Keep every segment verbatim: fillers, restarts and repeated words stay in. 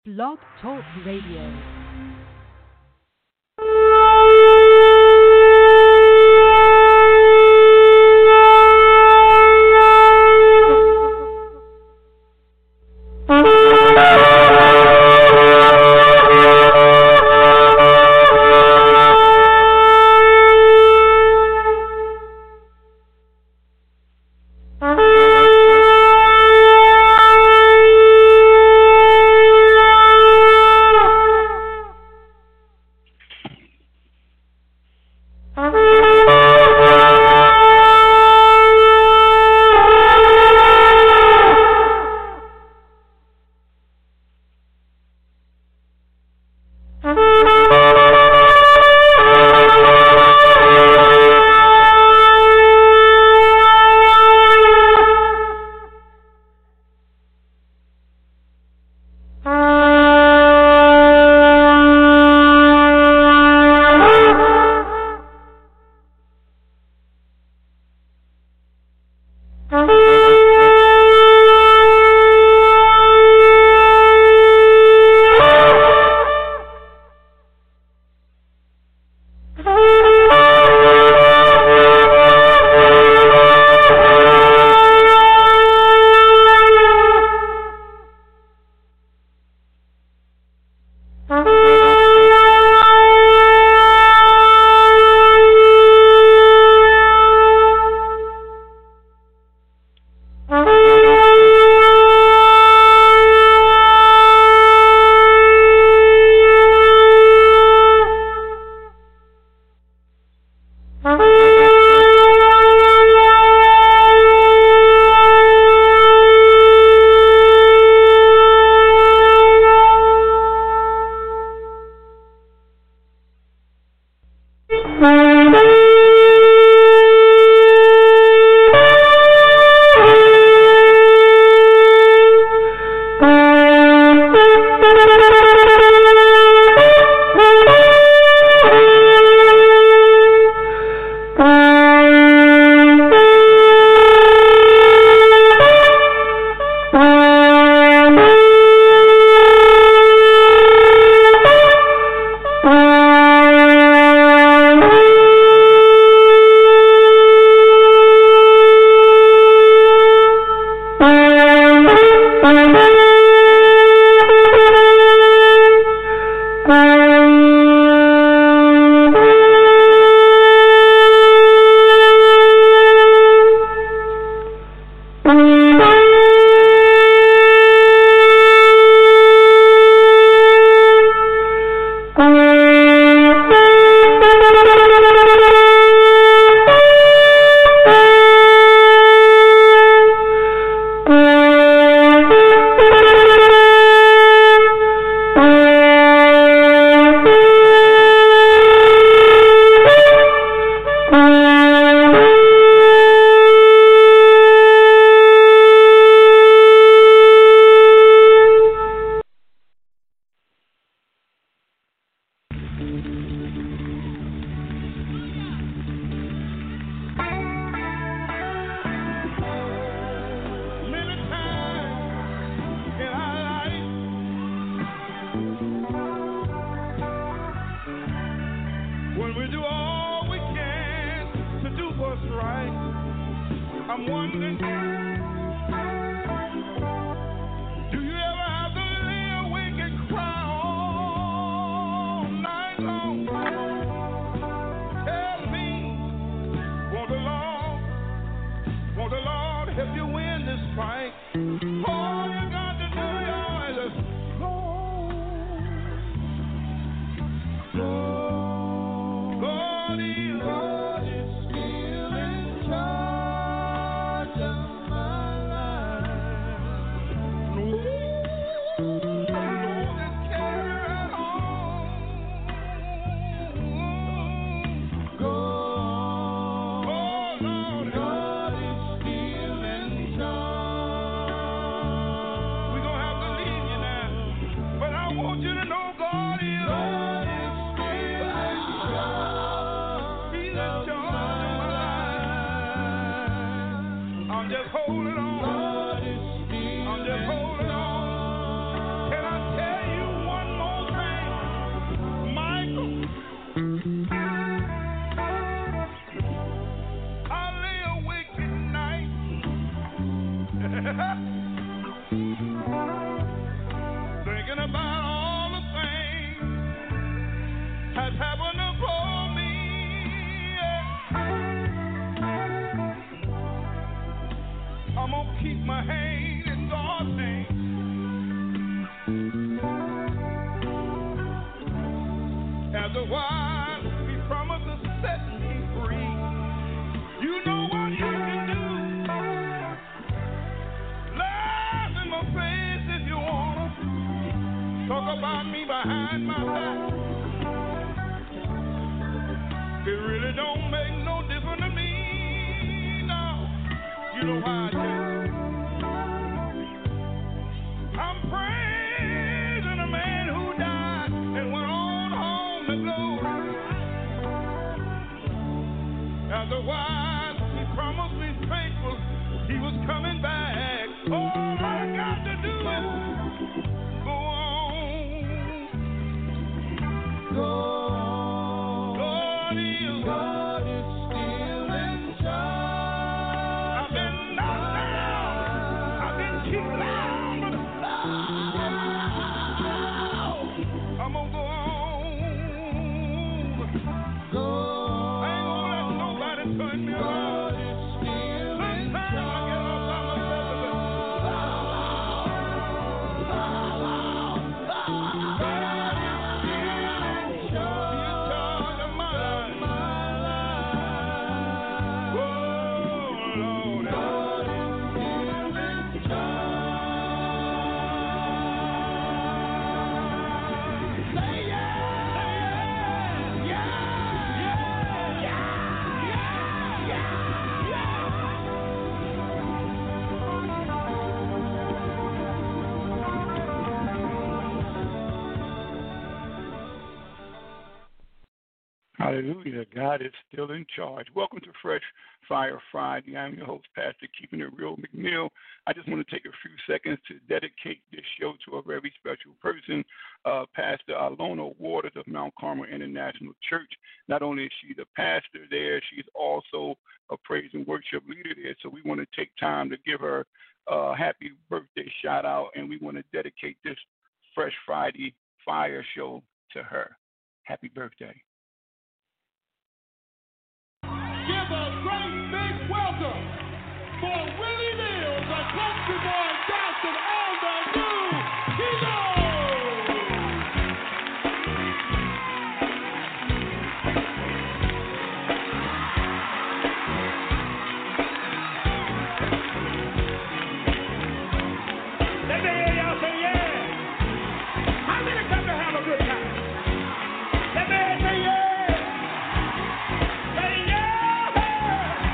Blog Talk Radio. Otherwise, he promised to set me free. You know what you can do. Laugh in my face if you wanna. Talk about me behind my back. It really don't make no difference to me. No, you know how I do. I'm praising a man who died and went on home to glory. Otherwise, he promised me faithful, he was coming back. All I got to do is go on. Go on. God is, God is still in charge. I've been knocked down. I've been kicked down. But I'm gonna go on. Go on. I ain't gonna let nobody turn me around. Sometimes I get all by myself and say, Hallelujah. God is still in charge. Welcome to Fresh Fire Friday. I'm your host, Pastor Keeping It Real McNeil. I just want to take a few seconds to dedicate this show to a very special person, uh, Pastor Alona Waters of Mount Carmel International Church. Not only is she the pastor there, she's also a praise and worship leader there. So we want to take time to give her a happy birthday shout out, and we want to dedicate this Fresh Friday Fire show to her. Happy birthday. give a great big welcome for Willie Mills, a country boy dancing on the new Kilo. Let me hear y'all say yeah. How many come to have a good time? Let me hear you say yeah. Say yeah.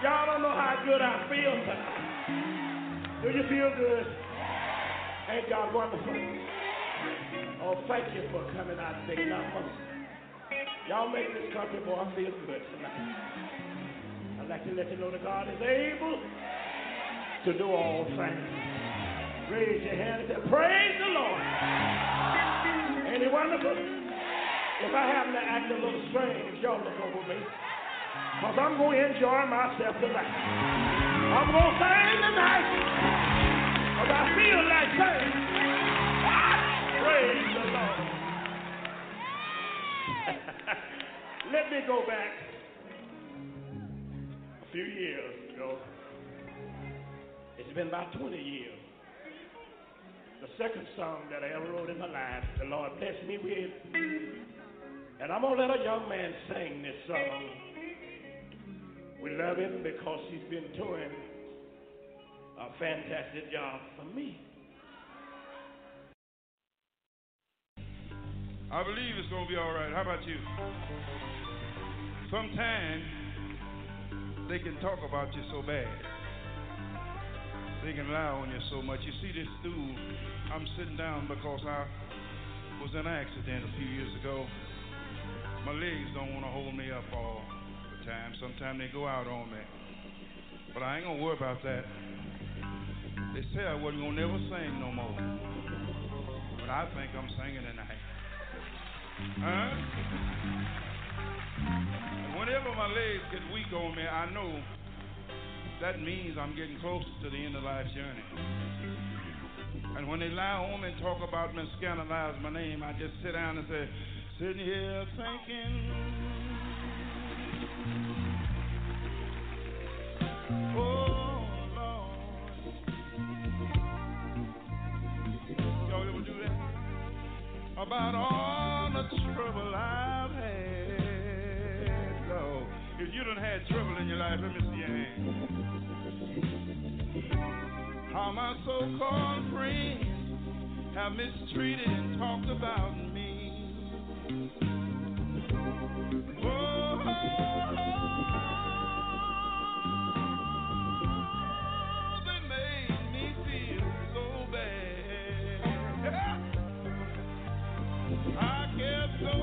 Y'all don't know how good I feel tonight. Do you feel good? Ain't God wonderful? Oh, thank you for coming out and taking our money. Y'all make this country boy feel good tonight. I'd like to let you know that God is able to do all things. Raise your hand and say, praise the Lord. Ain't he wonderful? If I happen to act a little strange, y'all look over me. Because I'm going to enjoy myself tonight. I'm going to sing tonight. Because I feel like saying, praise the Lord. Let me go back a few years ago. It's been about twenty years. The second song that I ever wrote in my life, the Lord blessed me with. And I'm going to let a young man sing this song. We love him because he's been doing a fantastic job for me. I believe it's going to be all right. How about you? Sometimes they can talk about you so bad. They can lie on you so much. You see this stool, I'm sitting down because I was in an accident a few years ago. My legs don't want to hold me up all the time. Sometimes they go out on me. But I ain't going to worry about that. They said I wasn't going to never sing no more. But I think I'm singing tonight. Huh? Whenever my legs get weak on me, I know that means I'm getting closer to the end of life's journey. And when they lie on me and talk about me and scandalize my name, I just sit down and say, sitting here thinking, oh Lord. Y'all ever do that? About all the trouble I've had. So, if you done had trouble in your life, let me see your hand. How my so-called friends have mistreated and talked about me. Oh, they made me feel so bad. I kept so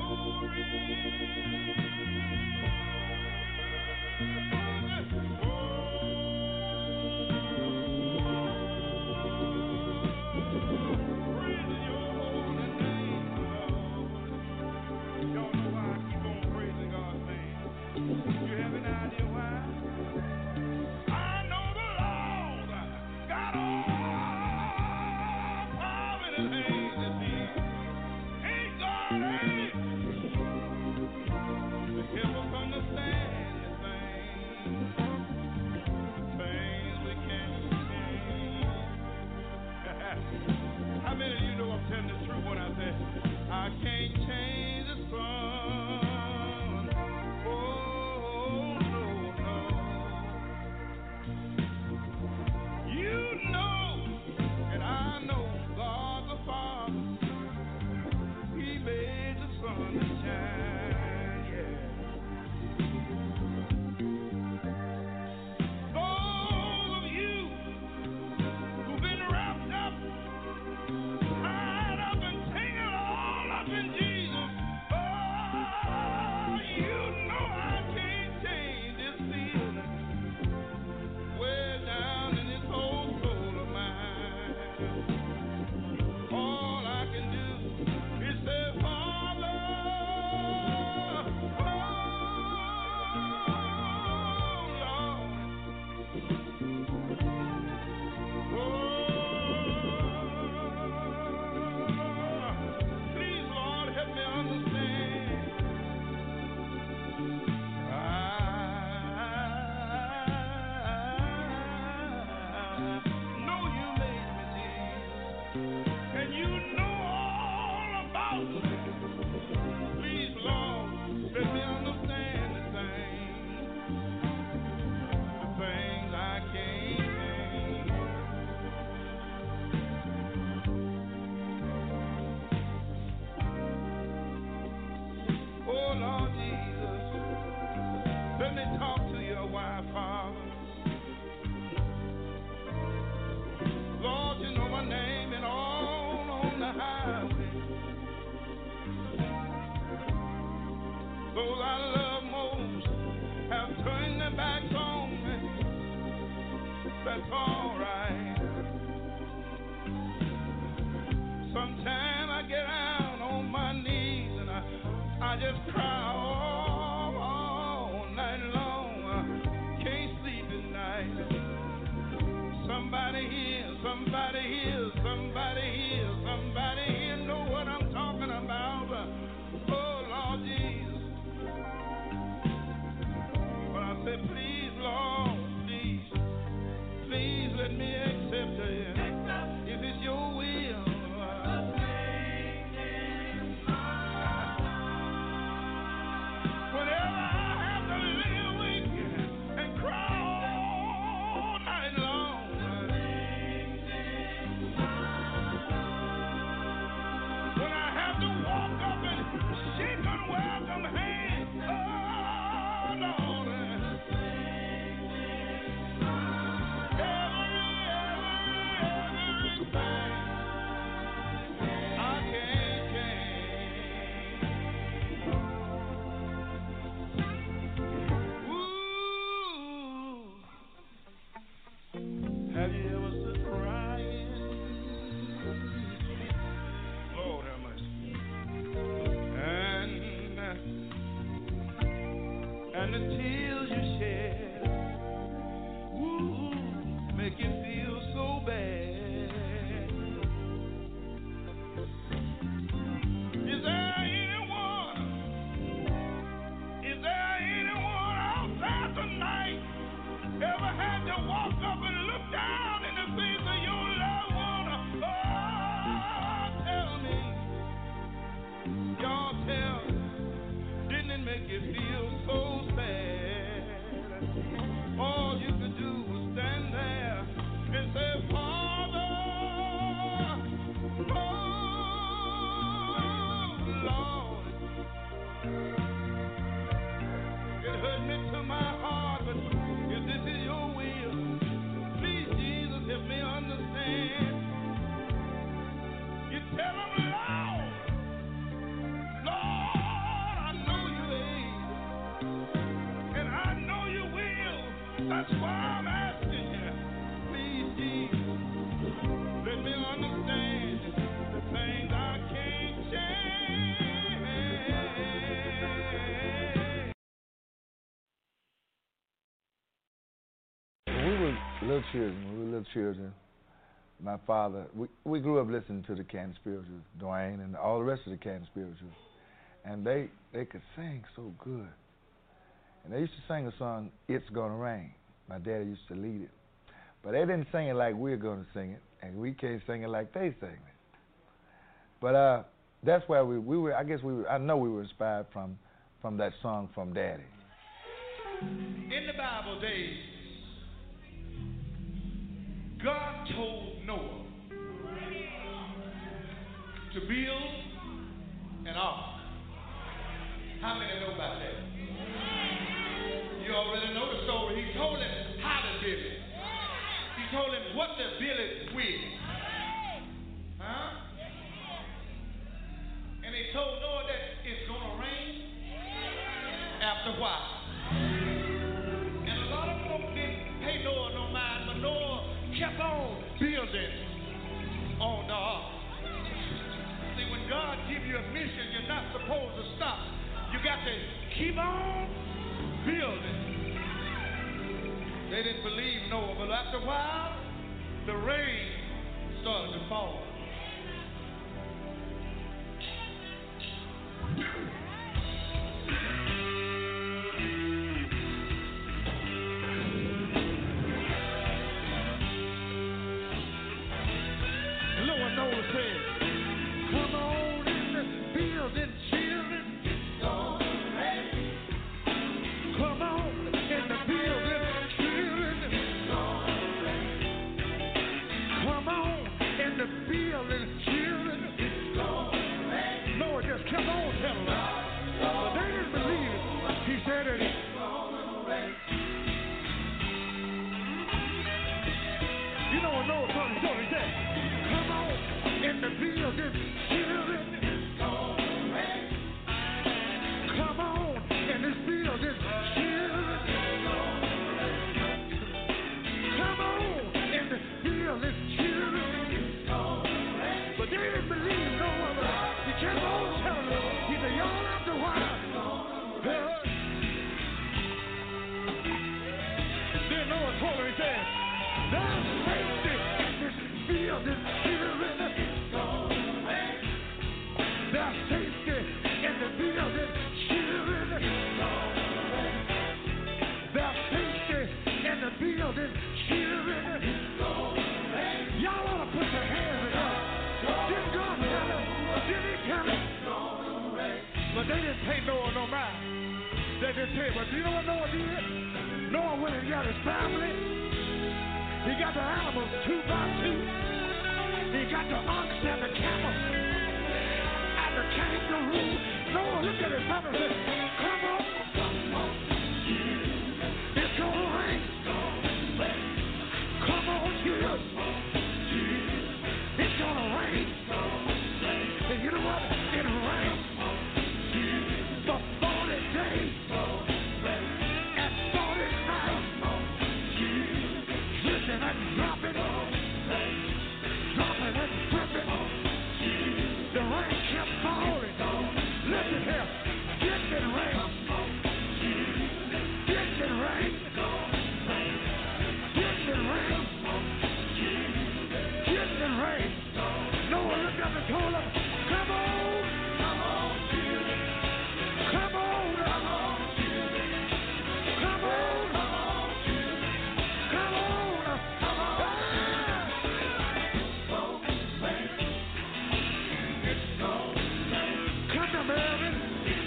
I can't change the sun. Oh, no, no. You know, and I know God the Father, He made the sun to shine, yeah. Those of you who've been wrapped up, tied up and tangled all up in Jesus, oh, you know I can't change this feeling way down in this whole soul of mine. All I can do is say, Father, oh, Lord, oh, please, Lord, help me understand. I know you made me, Jesus, and you know all about me. Please, Lord, let me understand the things, the things I can't change. Oh, Lord Jesus, let me talk to your wife, Father. that's all right. Sometimes I get down on my knees and I, I just cry all, all night long. I can't sleep at night. Somebody here, somebody here, somebody here, somebody here know what I'm talking about. Oh, Lord Jesus. But I said, please, Lord, please, please let me accept it. If it's your will. Whenever I have to lay awake and cry all night long. When I have to walk up and shake unwelcome hands. Oh, Lord. Every, every, everything I can't change. Ooh. Have you ever stood crying? Lord have mercy. And, and the tears you shed, ooh, make you feel so bad. Is there anyone, is there anyone out there tonight ever had to walk up and look down in the face of your loved one? Oh, tell me, y'all tell me, didn't it make you feel so sad? All you could do was stand there and say, Father, oh, Lord. It hurt me to my heart, but if this is your will, please, Jesus, help me understand. You tell them, Lord, Lord, I know you able, and I know you will. That's why I'm asking you, please, Jesus, let me understand the things I can't change. When we were little children, when we were little children, my father, we, we grew up listening to the Canton Spirituals, Dwayne, and all the rest of the Canton Spirituals. And they, they could sing so good. And they used to sing a song, It's Gonna Rain. My daddy used to lead it. But they didn't sing it like we're gonna sing it, and we can't sing it like they sing it. But uh, that's why we, we were, I guess we were, I know we were inspired from, from that song from Daddy. In the Bible days, God told Noah to build an ark. How many know about that? You already know the story. He told him how to build it. He told him what to build it with. Huh? And he told Noah that it's going to rain after a while. And a lot of folks didn't pay Noah no mind, but Noah kept on building on the ark. See, when God gives you a mission, you're not supposed to stop. You got to keep on building. They didn't believe Noah, but after a while, the rain started to fall. Lower Noah said, come on in the building, children. It's gonna rain. Come on in the building, children. It's gonna rain. Come on in the building, children. It's gonna rain. Noah just kept on telling them. But they didn't believe it. He said it. It's gonna rain. You know what Noah told him? He told him, he said, come on in the building, children. It's gonna rain. Come on in this building, children. It's gonna rain. Come on told her, he said, there's safety in this field, this children. There's safety in the field, this children. There's safety in the field, this children. Y'all ought to put your hands together. Didn't God tell it? Didn't he tell it? But they didn't pay Noah no mind. They didn't pay. But do you know what Noah did? Noah went and got his family. He got the animals two by two. He got the ox and the camel and the kangaroo. Noah looked at his family and said, come on. It's gonna rain. Come on, Jesus. It's gonna rain. And you know what? It rained for forty days and forty nights. Dripping and dropping, dropping and dripping. The rain kept falling. Listen here, getting rain, getting rain, getting rain, getting rain. Noah looked up and told him, come on, come on, come on, come on, come on, come on, come on. Come to Melvin.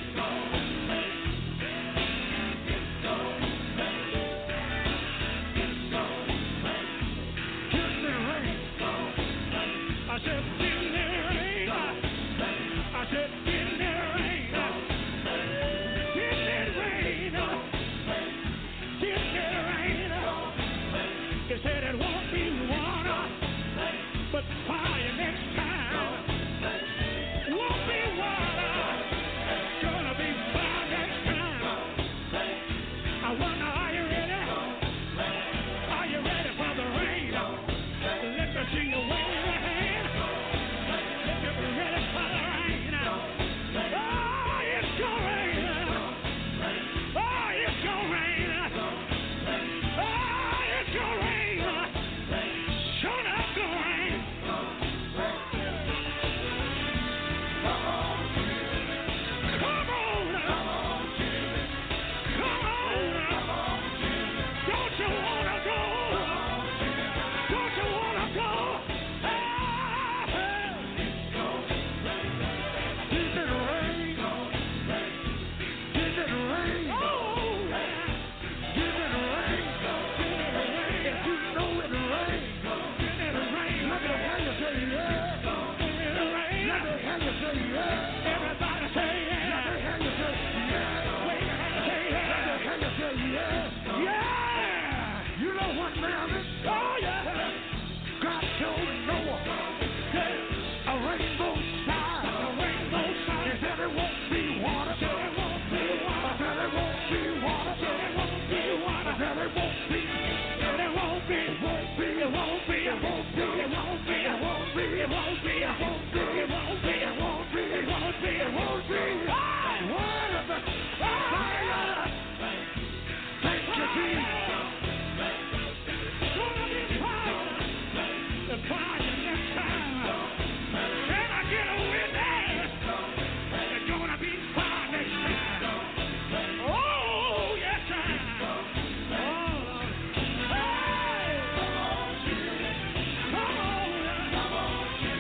Getting rain. I said, getting rain. I said, getting rain. Getting rain. Getting rain. He said it won't be water, but fire next time. Won't be water, gonna be fire next time. I wonder, are you ready? Are you ready for the rain? Let me see you wave your hand. Let me be ready for the rain. Oh, it's gonna rain. Oh, it's gonna rain. Oh, it's gonna rain. Sure enough, gonna rain. Come on. Come on. Come on. Don't you wanna go? Don't you wanna go? Ah, Did it rain? Did it rain? Oh, yeah. Did it rain? Did it rain? If you know it rained, did it rain? Let me hear you say yeah. Did it rain? Let me hear you say yeah. Everybody say yeah. Let me hear you say yeah. Wait, you gotta say yeah. Let me hear you say yeah. Yeah. You know what, man? Oh, yeah. God told Noah a rainbow sign. A rainbow sign. He said it won't be water. Said it won't be water. Said it won't be water. Said it won't be water. Said it won't be. Said it won't be. It won't be. It won't be. It won't be. It won't be. It won't be. It won't be. It won't be. It won't be. It won't be. It won't be. It won't be. What of the fire? Thank you, Jesus. Gonna be fire. The fire next time. Can I get a witness? It's gonna be fire next time. Oh, yes, sir. Oh, hey. Come on. Come on. Come on, kid.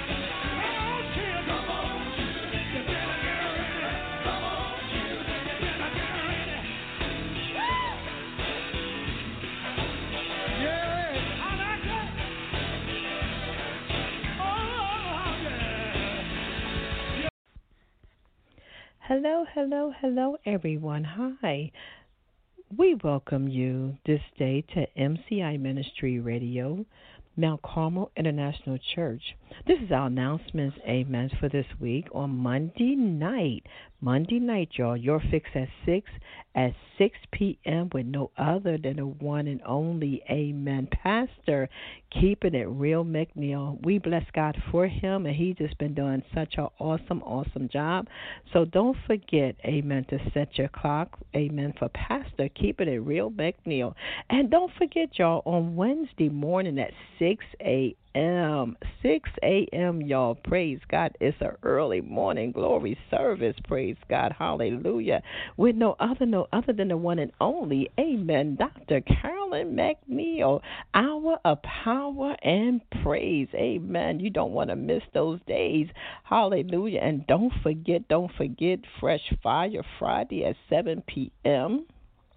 You better get ready. Come on, kid. You better get ready. Yeah, I like that. Oh, yeah. Hello, hello, hello, everyone. Hi. We welcome you this day to M C I Ministry Radio, Mount Carmel International Church. This is our announcements, amen, for this week on Monday night. Monday night, y'all. Your Fix at six at six p.m. with no other than the one and only, amen, Pastor Keeping It Real McNeil. We bless God for him, and he's just been doing such an awesome, awesome job. So don't forget, amen, to set your clock, amen, for Pastor Keeping It Real McNeil. And don't forget, y'all, on Wednesday morning at six a.m. six a.m., y'all, praise God. It's an early morning glory service, praise God, hallelujah, with no other, no other than the one and only, amen, Doctor Carolyn McNeil, hour of power and praise, amen. You don't want to miss those days, hallelujah. And don't forget, don't forget, Fresh Fire Friday at seven p.m.,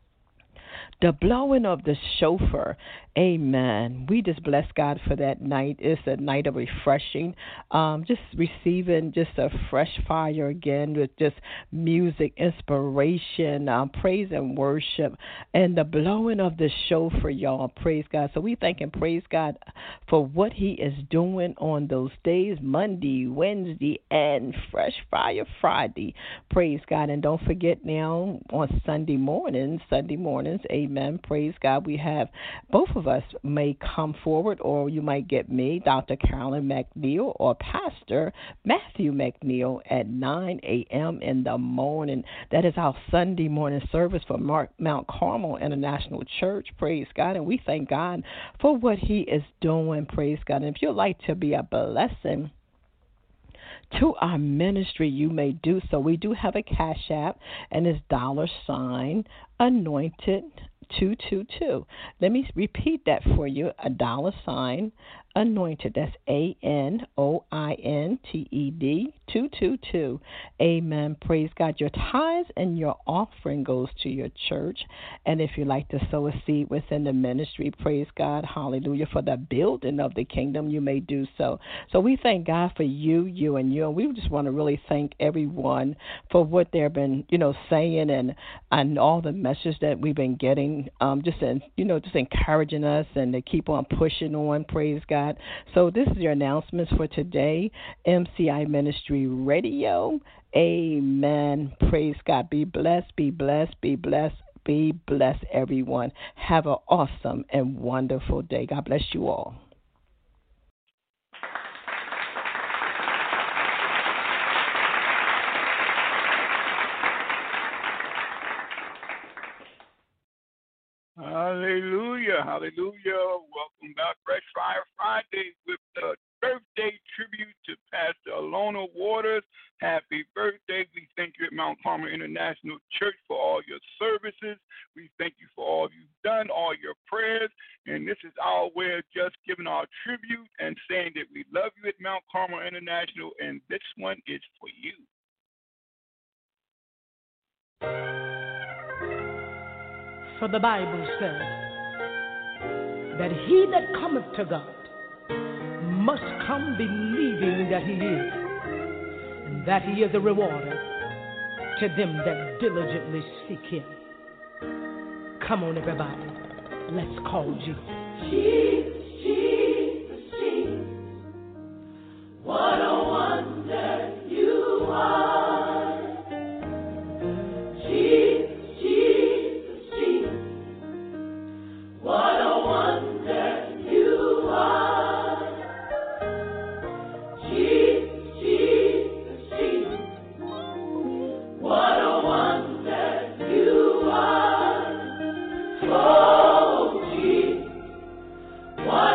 the blowing of the shofar. Amen. We just bless God for that night. It's a night of refreshing, um, just receiving just a fresh fire again with just music, inspiration, um, praise and worship, and the blowing of the shofar, y'all. Praise God. So we thank and praise God for what he is doing on those days, Monday, Wednesday, and Fresh Fire Friday. Praise God. And don't forget now on Sunday mornings, Sunday mornings, amen, praise God, we have both of us may come forward, or you might get me, Doctor Carolyn McNeil, or Pastor Matthew McNeil at nine a.m. in the morning. That is our Sunday morning service for Mark, Mount Carmel International Church. Praise God. And we thank God for what he is doing. Praise God. And if you'd like to be a blessing to our ministry, you may do so. We do have a Cash App, and it's dollar sign anointed two two two. Let me repeat that for you. A dollar sign anointed. That's A N O I N T E D two two two. Amen. Praise God. Your tithes and your offering goes to your church. And if you'd like to sow a seed within the ministry, praise God, hallelujah, for the building of the kingdom, you may do so. So we thank God for you, you, and you. And we just want to really thank everyone for what they've been, you know, saying, and and all the messages that we've been getting, um, just in, you know, just encouraging us and to keep on pushing on. Praise God. So this is your announcements for today. M C I Ministry Radio. Amen. Praise God. Be blessed, be blessed, be blessed, be blessed, everyone. Have an awesome and wonderful day. God bless you all. Hallelujah, hallelujah. Welcome back, Fresh Fire Friday, with the birthday tribute to Pastor Alona Waters. Happy birthday. We thank you at Mount Carmel International Church for all your services. We thank you for all you've done, all your prayers. And this is our way of just giving our tribute and saying that we love you at Mount Carmel International, and this one is for you. For the Bible says that he that cometh to God must come believing that he is, and that he is a rewarder to them that diligently seek him. Come on, everybody, let's call Jesus. Jesus, Jesus, Jesus, what a wonder you are. Jesus, what a wonder you are. Jesus, Jesus, Jesus, what a wonder you are. Oh, Jesus, what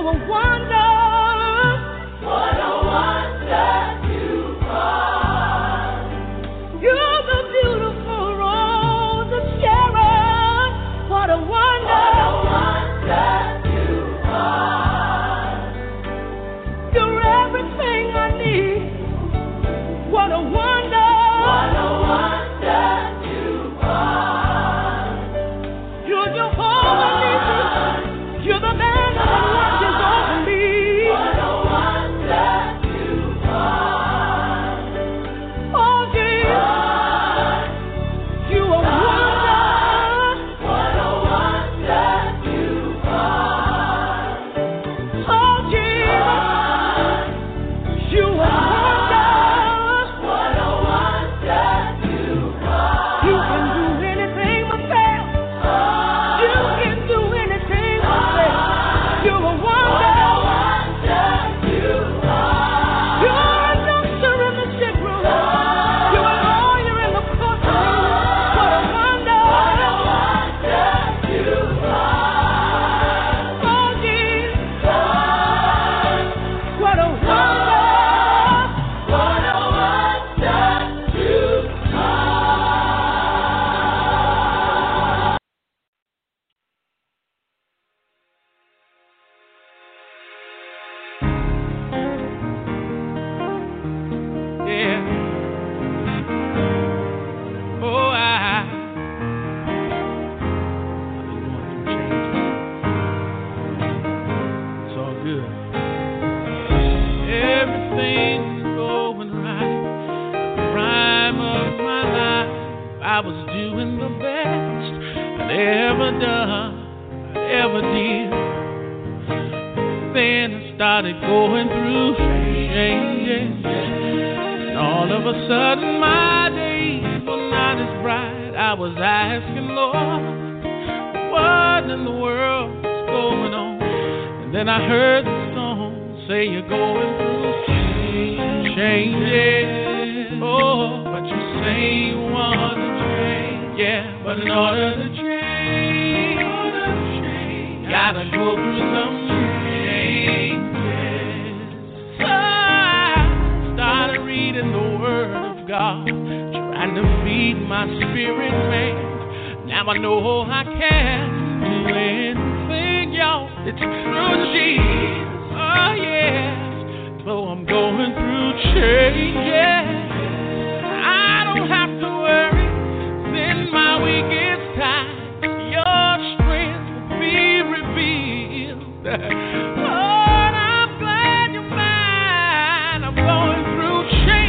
a wonder. What a wonder you are. You're the beautiful rose of Sharon. What a wonder. What a wonder you are. You're everything I need. What a wonder. What a wonder you are. You're Jehovah Nissi. You're the man that watches over me. What a wonder you are. Oh, Jesus, you are wonder. What a wonder you are. Oh, Jesus, you are wonder. What a wonder you are. You can do anything but fail. You can do anything but fail. You're a What a wonder. wonder you are. You're a doctor in the sick room. You're a lawyer in the courtroom. What a wonder. What a wonder you are. Oh, Jesus, what a wonder. What a wonder you are. Yeah. Oh, I. It's all good. Everything's going right. The prime of my life, I was doing the best I'd ever done, I'd ever did. Then I started going through changes. And all of a sudden my days were not as bright. I was asking, Lord, what in the world is going on? And then I heard the song say you're going through changes. Oh, but you say you want to change. Yeah, but in order to change, gotta go through some changes. So I started reading the Word of God, trying to feed my spirit man. Now I know I can do anything, y'all. It's through Jesus. Oh yes. So I'm going through changes. I don't have to worry. In my weakest time, your strength will be revealed. Lord, I'm glad you're mine. I'm going through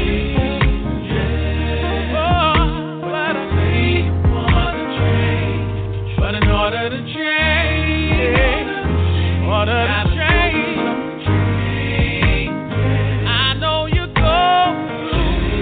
changes. Oh, but I say you want to change. But in order to change, in order to change, I know you go through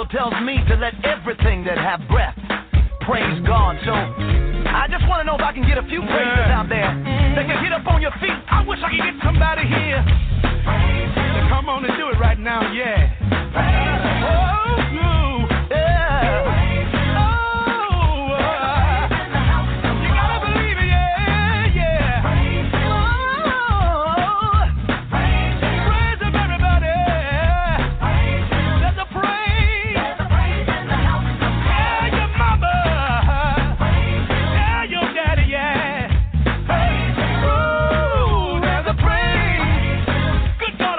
Bible tells me to let everything that have breath praise God. So I just want to know if I can get a few praises out there that can get up on your feet. I wish I could get somebody here to come on and do it right now. Yeah. Oh, you, yeah. Oh, uh, you gotta believe it. Yeah, yeah. Oh, praise of everybody. There's a praise. Yeah, your mama. Yeah, your daddy. Yeah. Oh, there's a praise. Good God.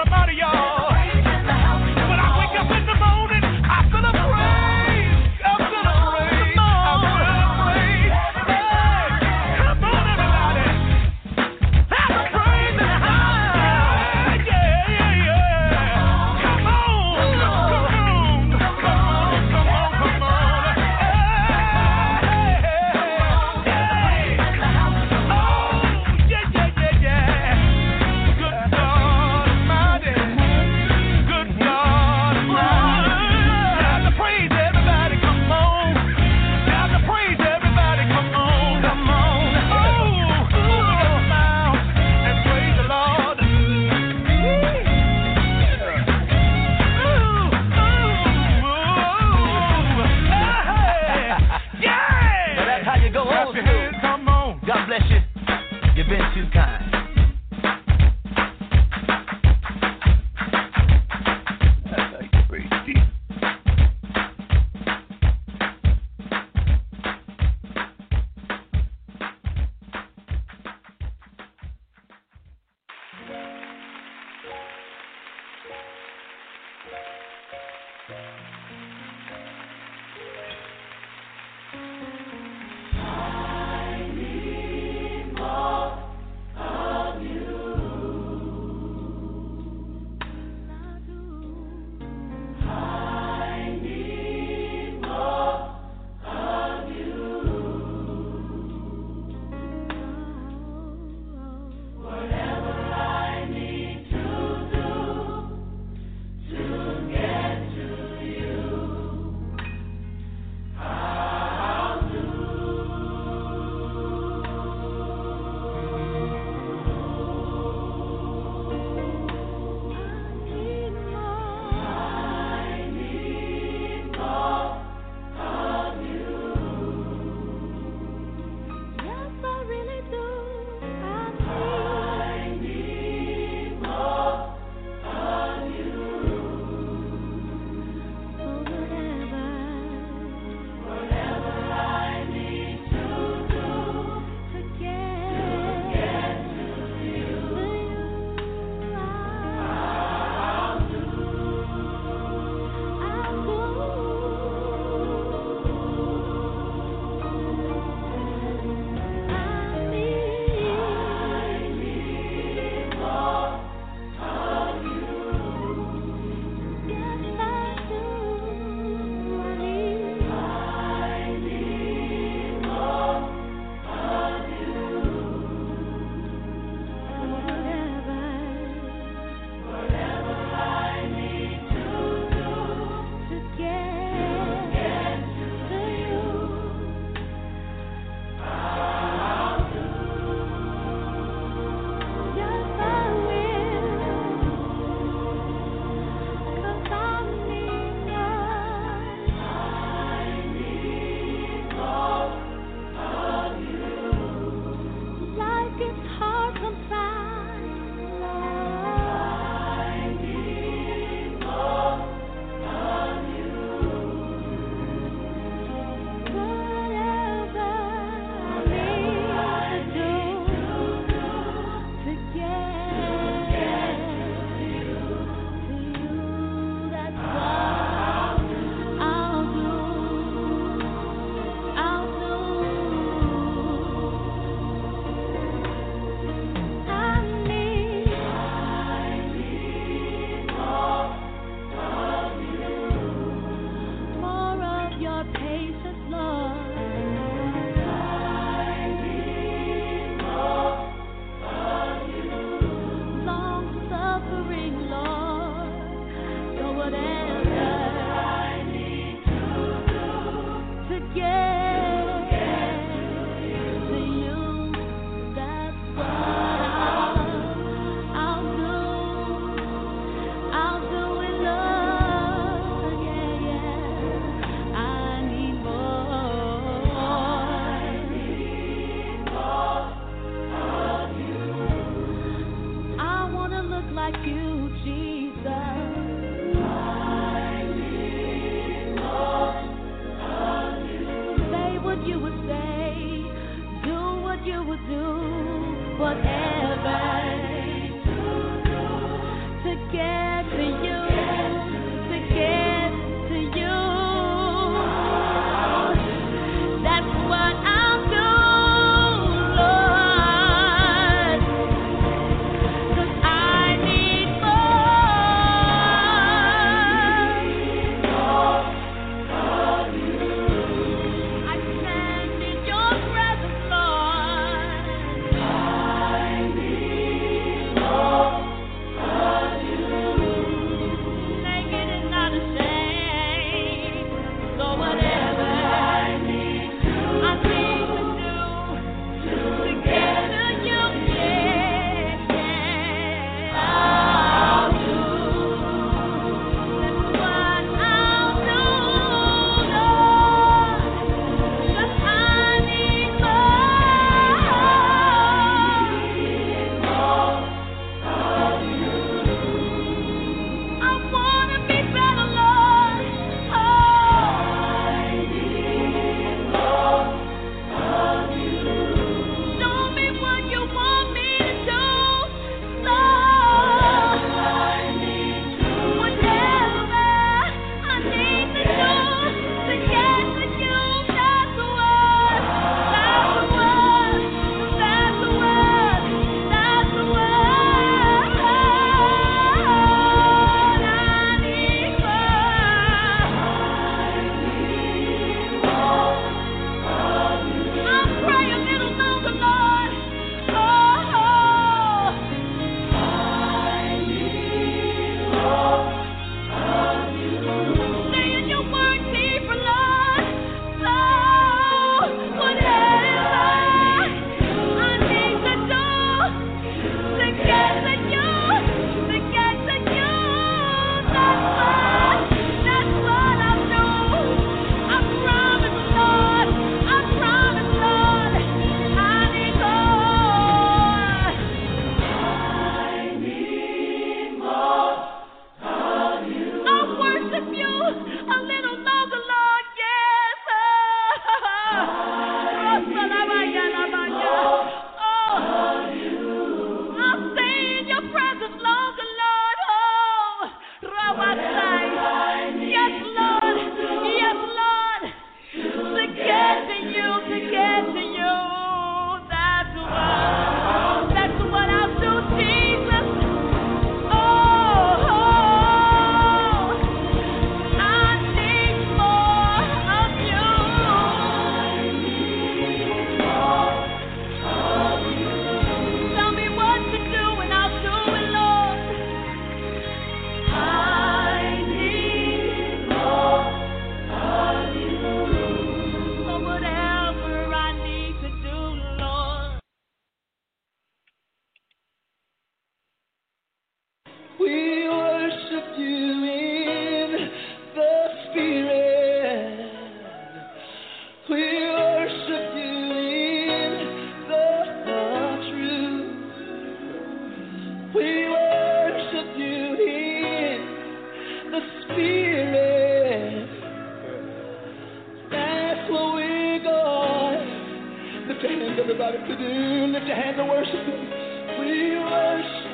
Everybody to do, lift your hands and worship Him. We worship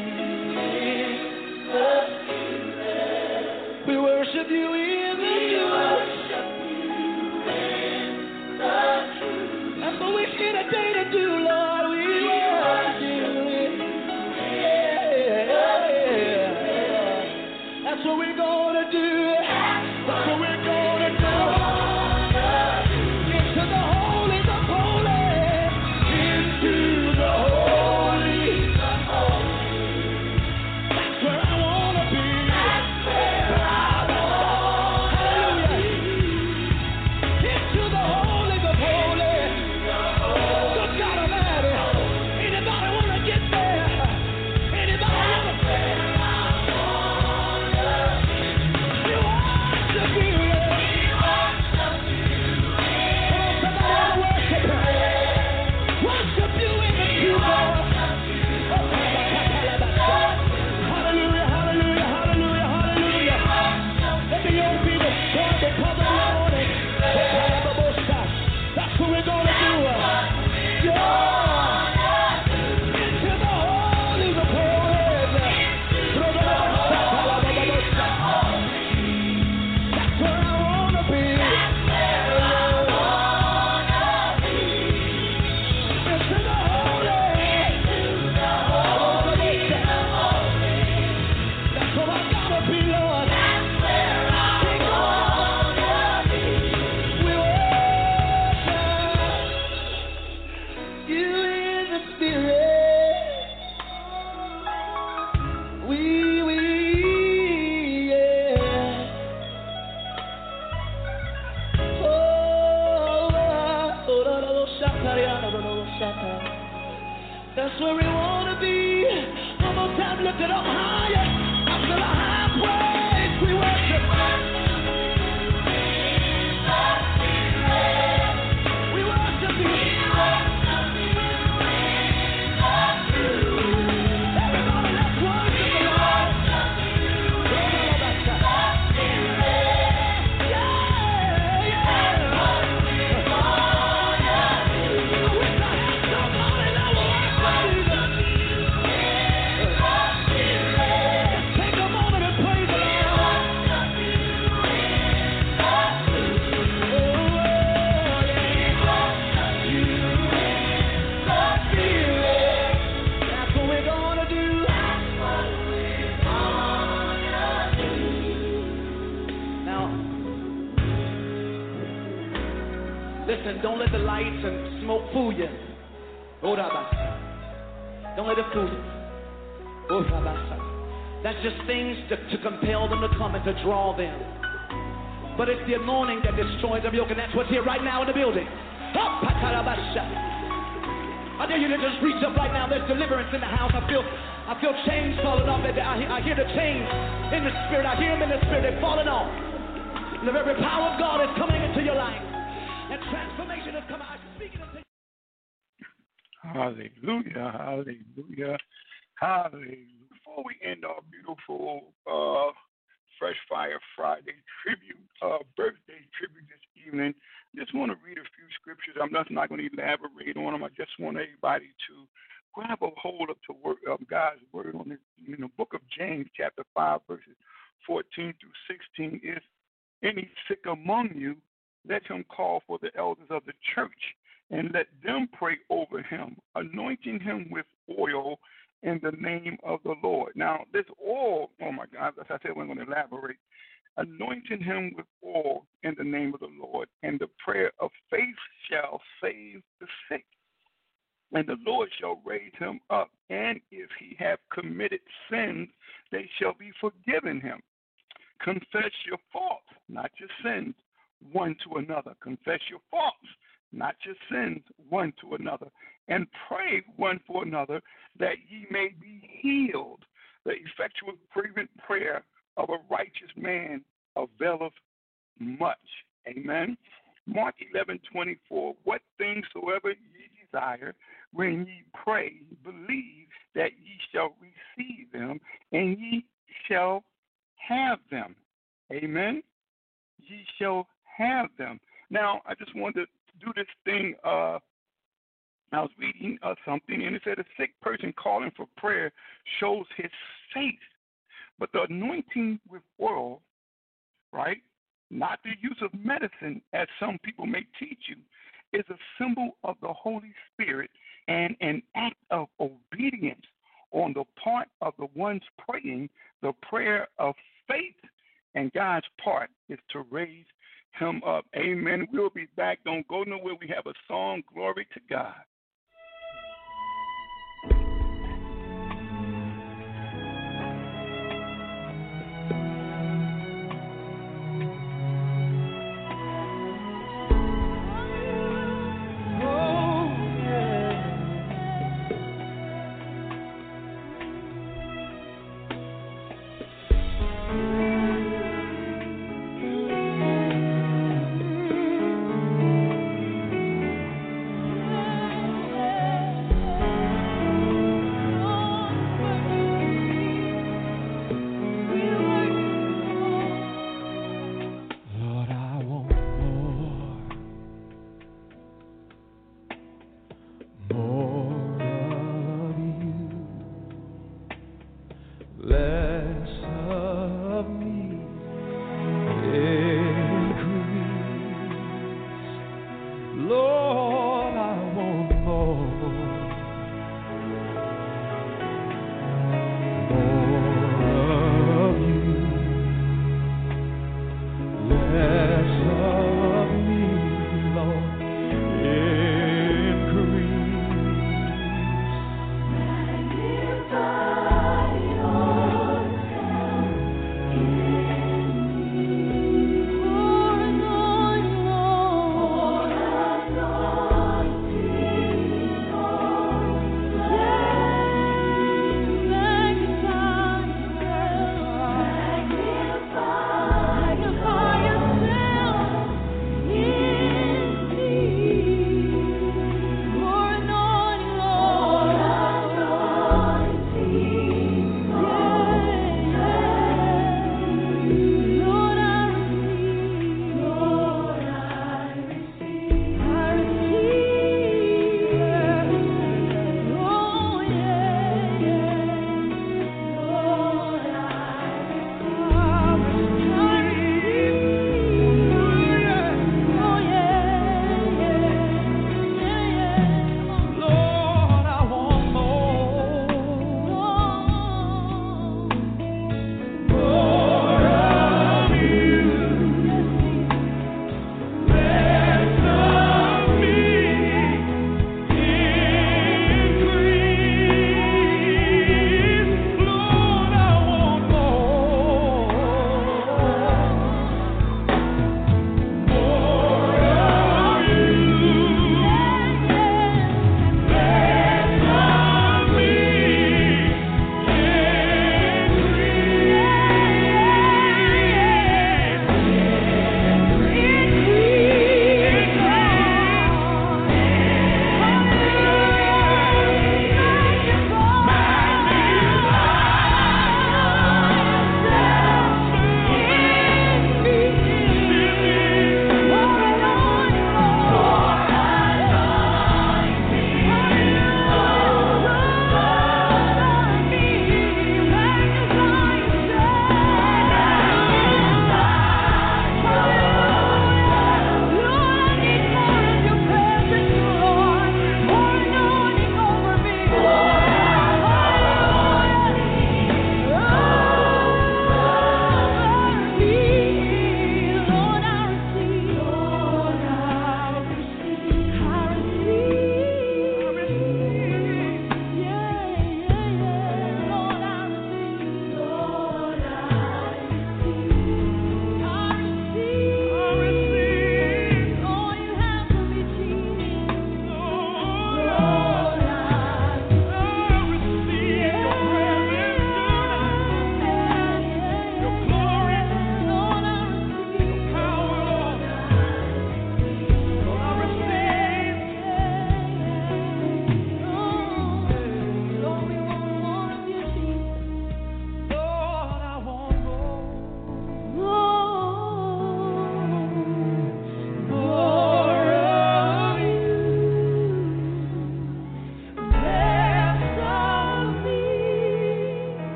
You. We worship You in the truth. That's what we're here today to do, Lord. We worship You. Yeah. That's what we're gonna do. That's what we're gonna do. Into the holies of holies. Into the holies of holies. That's where I wanna be. That's where I wanna be. Into the holies of holies. Good God Almighty. Anybody wanna get there? Anybody wanna get there? That's where we want to be. One more time, lift it up higher. Up to the high place. We worship. We worship You. Everybody, let's worship the Lord. Yeah, yeah. Listen, don't let the lights and smoke fool you. Don't let it fool you. That's just things to, to compel them to come and to draw them. But it's the anointing that destroys every yoke, and that's what's here right now in the building. I dare you to just reach up right now. There's deliverance in the house. I feel I feel chains falling off. I hear, I hear the chains in the spirit. I hear them in the spirit. They're falling off. The very power of God is coming into your life. And transformation is coming. I'm speaking of things. Hallelujah, hallelujah, hallelujah. Before we end our beautiful uh, Fresh Fire Friday tribute, uh, birthday tribute this evening, just want to read a few scriptures. I'm just not going to elaborate on them. I just want everybody to grab a hold of, to word, of God's word on this, in the book of James, chapter five, verses fourteen through sixteen, is any sick among you, let him call for the elders of the church, and let them pray over him, anointing him with oil in the name of the Lord. Now, this oil, oh my God, as I said, we're going to elaborate. Anointing him with oil in the name of the Lord, and the prayer of faith shall save the sick. And the Lord shall raise him up, and if he have committed sins, they shall be forgiven him. Confess your faults, not your sins, one to another. Confess your faults, not your sins, one to another. And pray one for another, that ye may be healed. The effectual fervent prayer of a righteous man availeth much. Amen. Mark eleven twenty-four. What things soever ye desire, when ye pray, believe that ye shall receive them, and ye shall have them. Amen. Ye shall have them. Now, I just wanted to do this thing. Uh, I was reading uh, something, and it said a sick person calling for prayer shows his faith. But the anointing with oil, right, not the use of medicine, as some people may teach you, is a symbol of the Holy Spirit and an act of obedience on the part of the ones praying. The prayer of faith and God's part is to raise him up. Amen. We'll be back. Don't go nowhere. We have a song, Glory to God. Oh,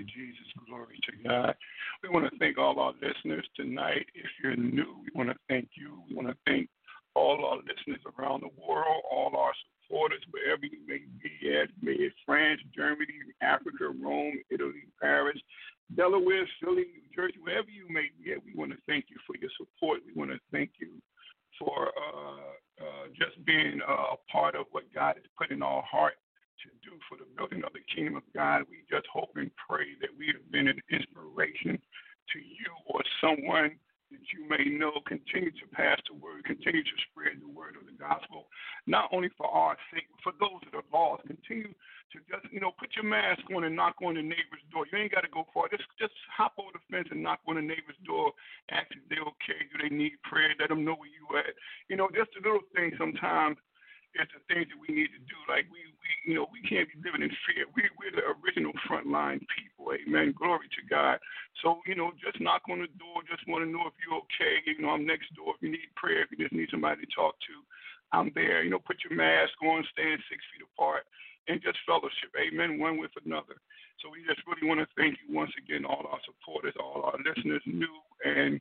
Jesus. Glory to God. We want to thank all our listeners tonight. If you're new, we want to thank you. We want to thank all our listeners around the world, all our supporters, wherever you may be at, may it France, Germany, Africa, Rome, Italy, Paris, Delaware, Philly, New Jersey, wherever you may be at. We want to thank you for your support. We want to thank you for uh, uh, just being uh, a part of what God has put in our heart to do for the building of the kingdom of God. We just hope and pray that we have been an inspiration to you or someone that you may know. Continue to pass the word, continue to spread the word of the gospel, not only for our sake, but for those that are lost. Continue to just, you know, put your mask on and knock on the neighbor's door. You ain't got to go far. Just, just hop over the fence and knock on the neighbor's door, ask if they're okay, do they need prayer, let them know where you at. You know, just a little thing sometimes. It's the things that we need to do. Like we, we, you know, we can't be living in fear. We, we're the original frontline people. Amen. Glory to God. So, you know, just knock on the door. Just want to know if you're okay. You know, I'm next door. If you need prayer, if you just need somebody to talk to, I'm there. You know, put your mask on, stand six feet apart, and just fellowship. Amen. One with another. So we just really want to thank you once again, all our supporters, all our listeners, new, and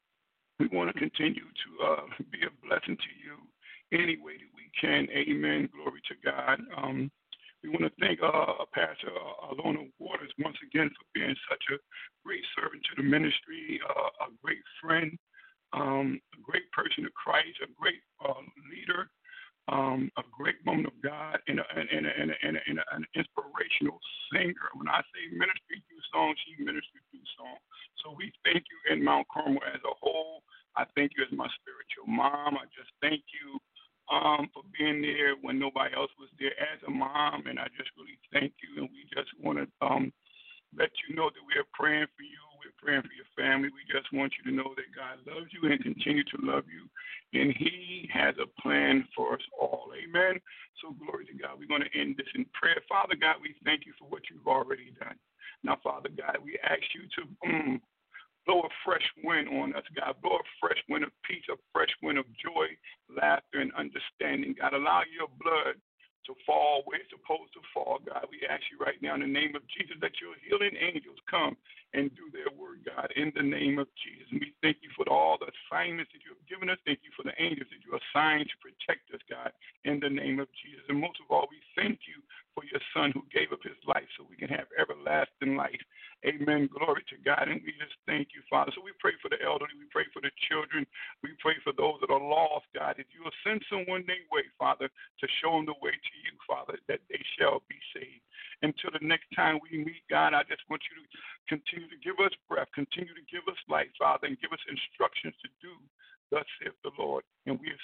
we want to continue to uh, be a blessing to you any way that we can. Amen. Glory to God. Um, we want to thank uh, Pastor uh, Alona Waters once again for being such a great servant to the ministry, uh, a great friend, um, a great person of Christ, a great uh, leader, um, a great woman of God, and, a, and, and, a, and, a, and, a, and a, an inspirational singer. When I say ministry through song, she ministry through song. So we thank you in Mount Carmel as a whole. I thank you as my spiritual mom. I just thank you Um, for being there when nobody else was there as a mom, and I just really thank you. And we just want to um, let you know that we are praying for you. We're praying for your family. We just want you to know that God loves you and continue to love you, and He has a plan for us all. Amen. So glory to God. We're going to end this in prayer. Father God, we thank you for what you've already done. Now, Father God, we ask you to um, blow a fresh wind on us, God. Blow a fresh wind of peace, a fresh wind of joy, laughter, and understanding. God, allow your blood to fall where it's supposed to fall, God. We ask you right now in the name of Jesus that your healing angels come and do their work, God, in the name of Jesus. And we thank you for all the assignments that you have given us. Thank you for the angels that you assigned to protect us, God, in the name of Jesus. And most of all, we thank you for your Son who gave up his life so we can have everlasting life. Amen. Glory to God. And we just thank you, Father. So we pray for the elderly. We pray for the children. We pray for those that are lost, God. If you will send someone their way, Father, to show them the way to you, Father, that they shall be saved. Until the next time we meet, God, I just want you to continue to give us breath, continue to give us life, Father, and give us instructions to do. Thus saith the Lord. And we